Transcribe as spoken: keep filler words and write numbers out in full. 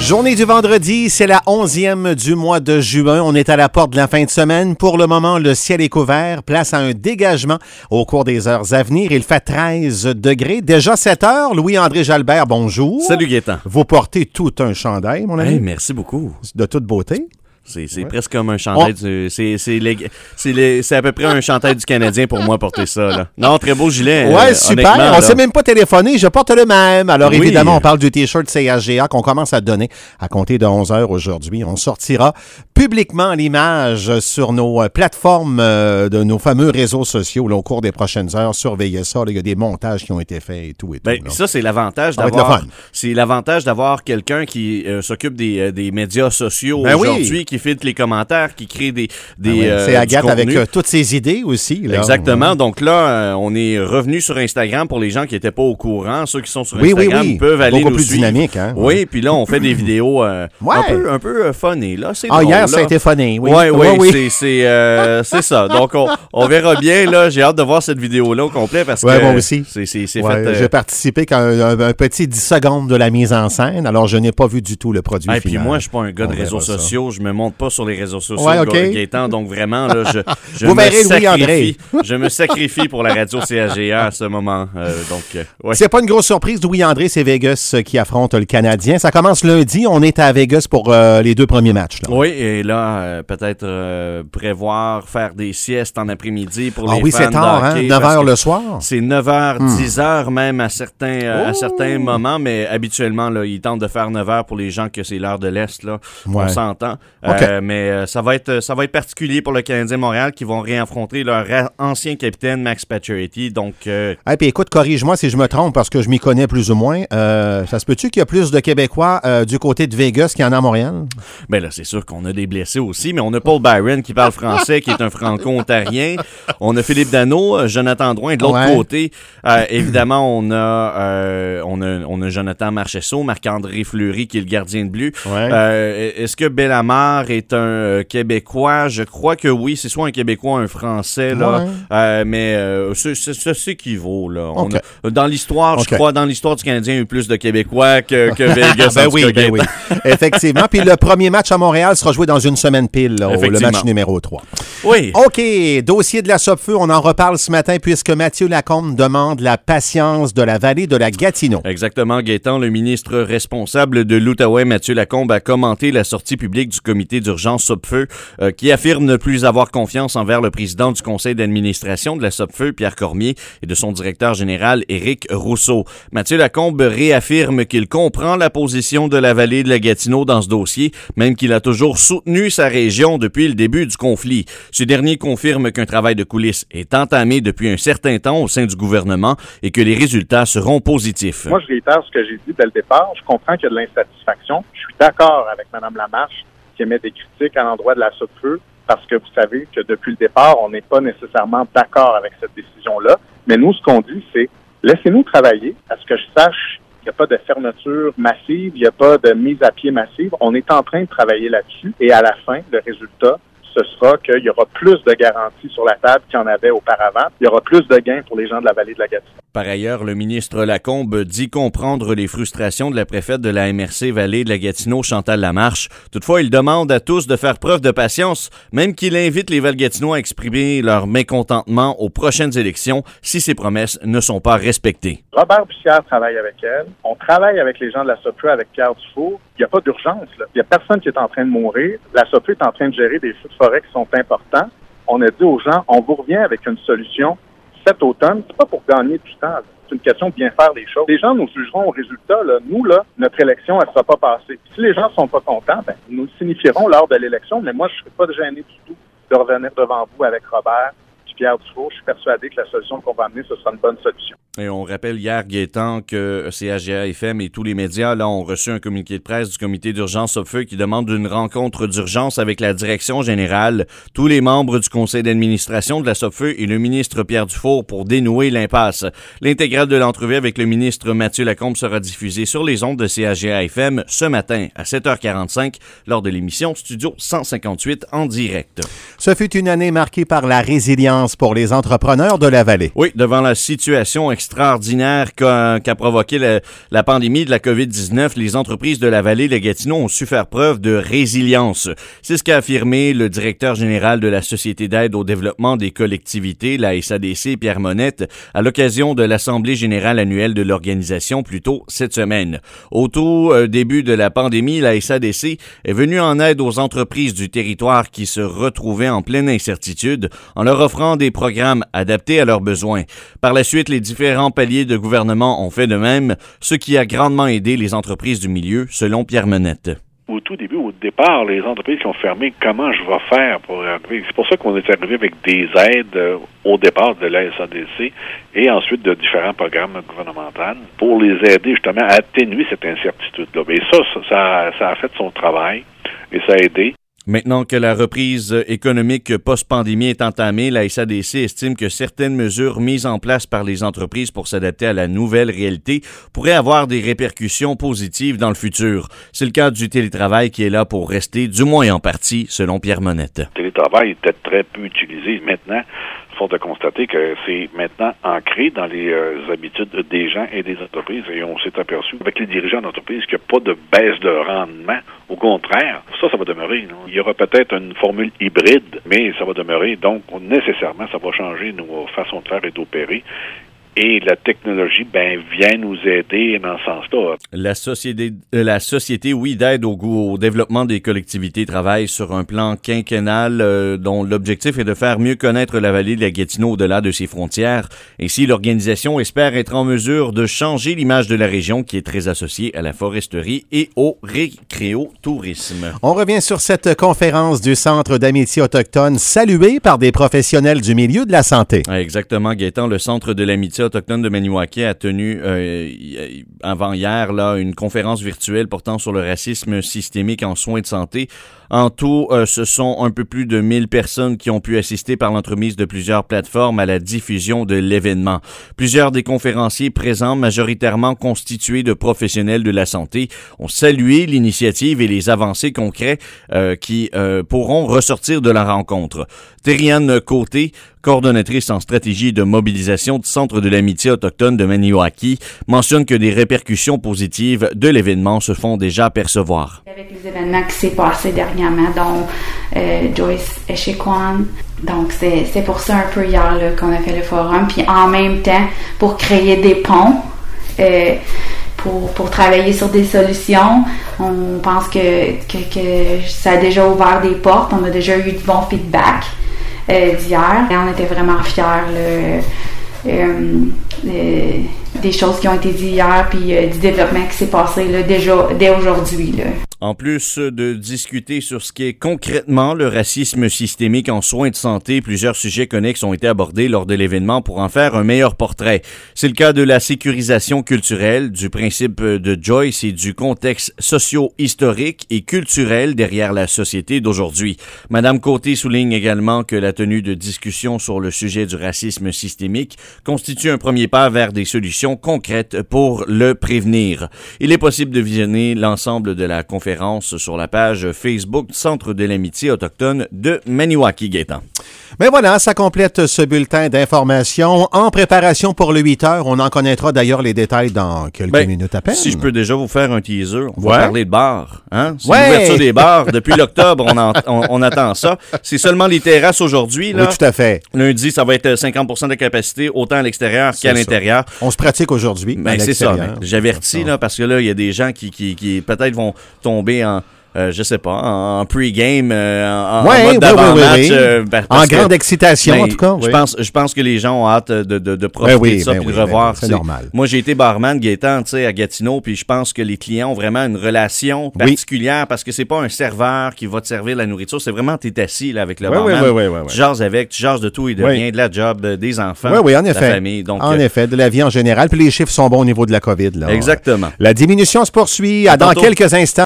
Journée du vendredi, c'est la onzième du mois de juin. On est à la porte de la fin de semaine. Pour le moment, le ciel est couvert. Place à un dégagement au cours des heures à venir. Il fait treize degrés. Déjà sept heures. Louis-André Jalbert, bonjour. Salut Gaétan. Vous portez tout un chandail, mon ami. Hey, merci beaucoup. De toute beauté. C'est, c'est ouais. presque comme un chandail oh. du... C'est, c'est, les, c'est, les, c'est à peu près un chandail du Canadien pour moi porter ça. Là. Non, très beau gilet. Ouais, euh, super. On là. s'est même pas téléphoné. Je porte le même. Alors, oui. évidemment, on parle du T-shirt C H G A qu'on commence à donner à compter de onze heures aujourd'hui. On sortira publiquement l'image sur nos plateformes euh, de nos fameux réseaux sociaux là, au cours des prochaines heures. Surveillez ça. Là, il y a des montages qui ont été faits et tout. Et ben, tout ça, c'est l'avantage ça d'avoir... C'est l'avantage d'avoir quelqu'un qui euh, s'occupe des, euh, des médias sociaux ben aujourd'hui, oui. qui filtre les commentaires, qui crée des, des ah ouais, euh, c'est Agathe avec euh, toutes ses idées aussi. Là. Exactement. Ouais. Donc là, euh, on est revenu sur Instagram pour les gens qui n'étaient pas au courant. Ceux qui sont sur oui, Instagram oui, oui. peuvent aller Beaucoup nous plus suivre. Dynamique, hein? Oui, puis là, on fait des vidéos euh, ouais. un peu, un peu funny. Là, c'est ah, drôle, hier, là. ça a été funny, oui. Ouais, oui, oui, oui. c'est, c'est, euh, c'est ça. Donc, on, on verra bien. Là, j'ai hâte de voir cette vidéo-là au complet parce ouais, que moi aussi. c'est, c'est, c'est ouais, fait... Euh... J'ai participé qu'à un, un, un petit dix secondes de la mise en scène, alors je n'ai pas vu du tout le produit Et final. puis moi, je suis pas un gars de on réseaux sociaux. Je me montre pas sur les réseaux sociaux, ouais, okay. Gaétan. Donc, vraiment, là, je, je Vous me verrez sacrifie. Je me sacrifie pour la radio C H G A à ce moment. Euh, donc, euh, ouais. C'est pas une grosse surprise. Louis-André, c'est Vegas qui affronte le Canadien. Ça commence lundi. On est à Vegas pour euh, les deux premiers matchs. Là. Oui, et là, euh, peut-être euh, prévoir faire des siestes en après-midi pour ah les oui, fans c'est tard, hein? neuf heures le soir. C'est neuf heures, hmm. dix heures même à certains, euh, oh. à certains moments, mais habituellement, là, ils tentent de faire neuf heures pour les gens que c'est l'heure de l'Est. Là. Ouais. On s'entend. Okay. Euh, mais euh, ça va être ça va être particulier pour le Canadien Montréal qui vont réaffronter leur ancien capitaine Max Pacioretty. Donc, euh... hey, puis écoute, corrige-moi si je me trompe parce que je m'y connais plus ou moins. Euh, ça se peut-tu qu'il y a plus de Québécois euh, du côté de Vegas qu'il y en a à Montréal? Ben là, c'est sûr qu'on a des blessés aussi, mais on a Paul Byron qui parle français, qui est un franco-ontarien. On a Philippe Danault, Jonathan Drouin. De l'autre ouais. côté, euh, évidemment, on a, euh, on a on a Jonathan Marchessault, Marc-André Fleury qui est le gardien de but. Ouais. Euh, est-ce que Bellemare est un euh, Québécois? Je crois que oui, c'est soit un Québécois ou un Français, là. Ouais. Euh, mais euh, ça s'équivaut, là. On okay. a, dans l'histoire, okay. je crois, dans l'histoire du Canadien, il y a eu plus de Québécois que, que Vegas. ben oui, ben oui. Effectivement. Puis le premier match à Montréal sera joué dans une semaine pile, là, le match numéro trois. Oui. OK. Dossier de la Sopfeu, on en reparle ce matin puisque Mathieu Lacombe demande la patience de la vallée de la Gatineau. Exactement, Gaétan. Le ministre responsable de l'Outaouais, Mathieu Lacombe, a commenté la sortie publique du comité d'urgence Sopfeu euh, qui affirme ne plus avoir confiance envers le président du conseil d'administration de la Sopfeu, Pierre Cormier, et de son directeur général, Éric Rousseau. Mathieu Lacombe réaffirme qu'il comprend la position de la vallée de la Gatineau dans ce dossier, même qu'il a toujours soutenu sa région depuis le début du conflit. Ce dernier confirme qu'un travail de coulisses est entamé depuis un certain temps au sein du gouvernement et que les résultats seront positifs. Moi, je réitère ce que j'ai dit dès le départ. Je comprends qu'il y a de l'insatisfaction. Je suis d'accord avec Mme Lamarche qui émet des critiques à l'endroit de la Sopfeu parce que vous savez que depuis le départ, on n'est pas nécessairement d'accord avec cette décision-là. Mais nous, ce qu'on dit, c'est laissez-nous travailler. À ce que je sache, il n'y a pas de fermeture massive, il n'y a pas de mise à pied massive. On est en train de travailler là-dessus et à la fin, le résultat, ce sera qu'il y aura plus de garanties sur la table qu'il y en avait auparavant. Il y aura plus de gains pour les gens de la vallée de la Gatineau. Par ailleurs, le ministre Lacombe dit comprendre les frustrations de la préfète de la M R C Vallée de la Gatineau, Chantal Lamarche. Toutefois, il demande à tous de faire preuve de patience, même qu'il invite les Val-Gatinois à exprimer leur mécontentement aux prochaines élections si ces promesses ne sont pas respectées. Robert Bussière travaille avec elle. On travaille avec les gens de la Sopfeu, avec Pierre Dufour. Il n'y a pas d'urgence, là. Il n'y a personne qui est en train de mourir. La Sopfeu est en train de gérer des feux de forêt qui sont importants. On a dit aux gens, on vous revient avec une solution cet automne. C'est pas pour gagner du temps, là. C'est une question de bien faire les choses. Les gens nous jugeront au résultat. Là. Nous, là, notre élection, elle ne sera pas passée. Si les gens ne sont pas contents, ben, nous le signifierons lors de l'élection. Mais moi, je ne serai pas gêné du tout de revenir devant vous avec Robert et Pierre Dufour. Je suis persuadé que la solution qu'on va amener, ce sera une bonne solution. Et on rappelle hier, Gaétan, que C H G A F M et tous les médias là ont reçu un communiqué de presse du comité d'urgence Sopfeu qui demande une rencontre d'urgence avec la direction générale, tous les membres du conseil d'administration de la Sopfeu et le ministre Pierre Dufour pour dénouer l'impasse. L'intégrale de l'entrevue avec le ministre Mathieu Lacombe sera diffusée sur les ondes de C H G A F M ce matin à sept heures quarante-cinq lors de l'émission Studio cent cinquante-huit en direct. Ce fut une année marquée par la résilience pour les entrepreneurs de la vallée. Oui, devant la situation extrêmement extraordinaire qu'a, qu'a provoqué la, la pandémie de la covid dix-neuf, les entreprises de la vallée de Gatineau ont su faire preuve de résilience. C'est ce qu'a affirmé le directeur général de la Société d'aide au développement des collectivités, la S A D C, Pierre Monette, à l'occasion de l'Assemblée générale annuelle de l'organisation plus tôt cette semaine. Au tout euh, début de la pandémie, la S A D C est venue en aide aux entreprises du territoire qui se retrouvaient en pleine incertitude en leur offrant des programmes adaptés à leurs besoins. Par la suite, les différents paliers de gouvernement ont fait de même, ce qui a grandement aidé les entreprises du milieu, selon Pierre Monette. Au tout début, au départ, les entreprises qui ont fermé, comment je vais faire pour arriver? C'est pour ça qu'on est arrivé avec des aides euh, au départ de la S A D C et ensuite de différents programmes gouvernementaux pour les aider justement à atténuer cette incertitude-là. Et ça, ça, ça, ça a fait son travail et ça a aidé. Maintenant que la reprise économique post-pandémie est entamée, la S A D C estime que certaines mesures mises en place par les entreprises pour s'adapter à la nouvelle réalité pourraient avoir des répercussions positives dans le futur. C'est le cas du télétravail qui est là pour rester, du moins en partie, selon Pierre Monette. Le télétravail était très peu utilisé. Maintenant, force de constater que c'est maintenant ancré dans les euh, habitudes des gens et des entreprises. Et on s'est aperçu avec les dirigeants d'entreprise qu'il n'y a pas de baisse de rendement. Au contraire, ça, ça va demeurer. Non? Il y aura peut-être une formule hybride, mais ça va demeurer. Donc, nécessairement, ça va changer nos façons de faire et d'opérer. Et la technologie, ben, vient nous aider dans ce sens-là. La société, euh, la société, oui, d'aide au, au développement des collectivités travaille sur un plan quinquennal euh, dont l'objectif est de faire mieux connaître la vallée de la Gatineau au-delà de ses frontières. Ainsi, l'organisation espère être en mesure de changer l'image de la région qui est très associée à la foresterie et au récréotourisme. On revient sur cette conférence du Centre d'amitié autochtone saluée par des professionnels du milieu de la santé. Exactement, Gaétan, le Centre de l'amitié autochtone de Maniwaki a tenu euh, avant hier là une conférence virtuelle portant sur le racisme systémique en soins de santé. En tout, euh, ce sont un peu plus de mille personnes qui ont pu assister par l'entremise de plusieurs plateformes à la diffusion de l'événement. Plusieurs des conférenciers présents, majoritairement constitués de professionnels de la santé, ont salué l'initiative et les avancées concrètes euh, qui euh, pourront ressortir de la rencontre. Thériane Côté, coordonnatrice en stratégie de mobilisation du Centre de l'amitié autochtone de Maniwaki, mentionne que des répercussions positives de l'événement se font déjà percevoir. Avec les événements qui s'est passé dernièrement, dont euh, Joyce Echequan, donc c'est, c'est pour ça un peu hier là, qu'on a fait le forum, puis en même temps pour créer des ponts, euh, pour, pour travailler sur des solutions. On pense que, que, que ça a déjà ouvert des portes, on a déjà eu du bon feedback euh, d'hier. Et on était vraiment fiers là, euh, euh, des choses qui ont été dites hier, puis euh, du développement qui s'est passé là, déjà dès aujourd'hui. Là. En plus de discuter sur ce qu'est concrètement le racisme systémique en soins de santé, plusieurs sujets connexes ont été abordés lors de l'événement pour en faire un meilleur portrait. C'est le cas de la sécurisation culturelle, du principe de Joyce et du contexte socio-historique et culturel derrière la société d'aujourd'hui. Madame Côté souligne également que la tenue de discussions sur le sujet du racisme systémique constitue un premier pas vers des solutions concrètes pour le prévenir. Il est possible de visionner l'ensemble de la conférence sur la page Facebook Centre de l'amitié autochtone de Maniwaki, Gaétan. Mais voilà, ça complète ce bulletin d'information en préparation pour le huit heures. On en connaîtra d'ailleurs les détails dans quelques ben, minutes à peine. Si je peux déjà vous faire un teaser, on ouais. va parler de bars. Hein? C'est ouais. l'ouverture des bars. Depuis l'octobre, on, en, on, on attend ça. C'est seulement les terrasses aujourd'hui. Là. Oui, tout à fait. Lundi, ça va être cinquante pour cent de capacité, autant à l'extérieur c'est qu'à ça. L'intérieur. On se pratique aujourd'hui ben, à l'extérieur. C'est ça. Ben, j'avertis, là, parce que là, il y a des gens qui, qui, qui peut-être vont tomber en... Euh, je sais pas, en, en pre-game, euh, en, ouais, en mode d'avant-match. Oui, oui, oui. Euh, en grande que, excitation, ben, en tout cas. Oui. Je pense, je pense que les gens ont hâte de, de, de profiter ben oui, de ça et ben de oui, revoir. Ben, c'est normal. Moi, j'ai été barman, Gaétan, tu sais, à Gatineau, puis je pense que les clients ont vraiment une relation particulière oui. parce que c'est pas un serveur qui va te servir la nourriture, c'est vraiment t'es assis là avec le oui, barman. Oui, oui, oui, oui, tu jases avec, tu jases de tout et de oui. rien, de la job, des enfants, oui, oui, en de effet. la famille. Donc, en euh, effet, de la vie en général. Puis les chiffres sont bons au niveau de la COVID. Là. Exactement. La diminution se poursuit. À dans quelques instants.